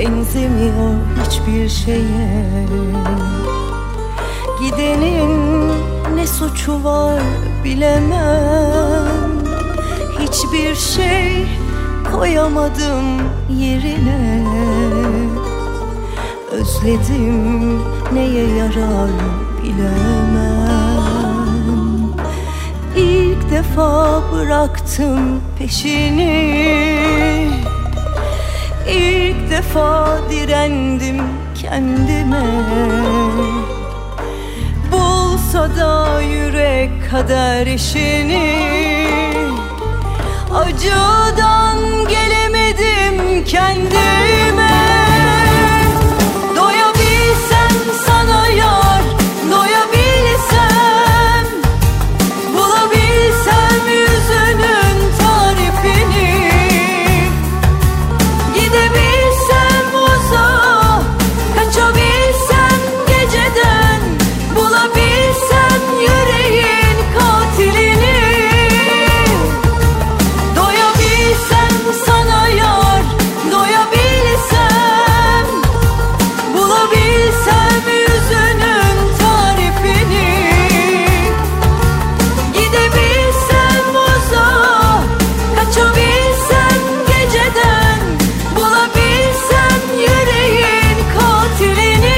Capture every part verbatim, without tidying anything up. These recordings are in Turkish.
benzemiyor hiçbir şeye. Gidenin ne suçu var bilemem. Hiçbir şey koyamadım yerine. Özledim, neye yarar bilemem. İlk defa bıraktım peşini. İlk defa direndim kendime. Bulsa da yürek kader işini. Acıdan gelemedim kendime. Doyabilsem sana yar, doyabilsem, bulabilsem yüzünün tarifini. Gidebilsem uzağa, kaçabilsem geceden, bulabilsem yüreğin katilini. Doyabilsem sana yar, doyabilsem, bulabilsem yüzünün tarifini. Gidebilsem uzağa, kaçabilsem geceden, bulabilsem yüreğin katilini.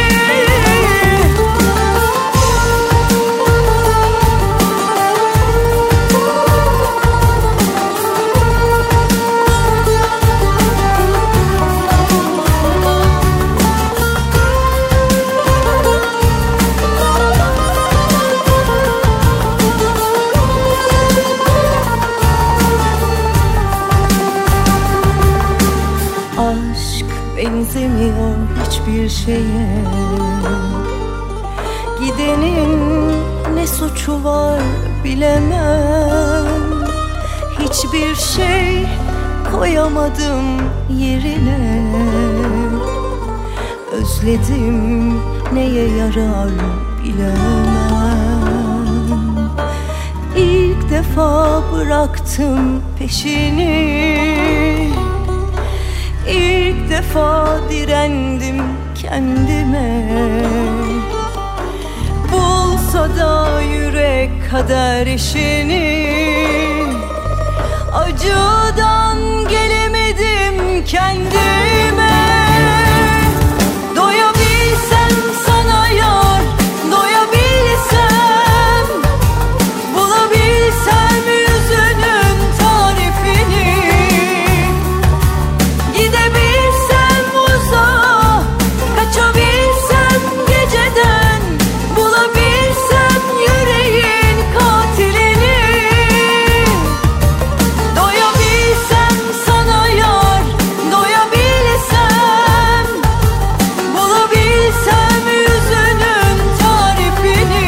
Aşk benzemiyor hiçbir şeye. Gidenin ne suçu var bilemem. Hiçbir şey koyamadım yerine. Özledim, neye yarar bilemem. İlk defa bıraktım peşini. İlk defa direndim kendime. Bulsa da yürek kader işini. Acıdan gelemedim kendime. Doyabilsem sana yar, doyabilsem, bulabilsem yüzünün tarifini. Gidebilsem uzağa, kaçabilsem geceden, bulabilsem yüreğin katilini. Doyabilsem sana yar, doyabilsem, bulabilsem yüzünün tarifini.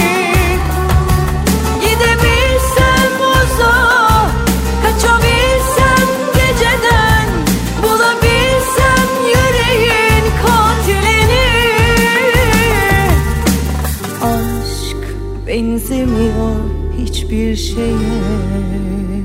Gidebilsem uzağa, kaçabilsem geceden, bulabilsem yüreğin katilini. Aşk benzemiyor hiçbir şeye.